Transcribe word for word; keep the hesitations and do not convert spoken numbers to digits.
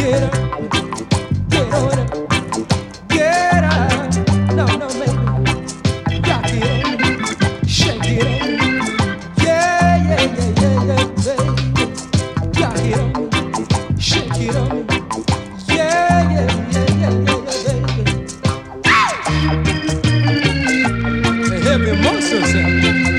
Get up, get on up, get up. No, no, baby. Rock it on, shake it on. Yeah, yeah, yeah, yeah, yeah, baby. Rock it on, shake it on. Yeah, yeah, yeah, yeah, yeah, yeah, baby. Hey, heavy emotions.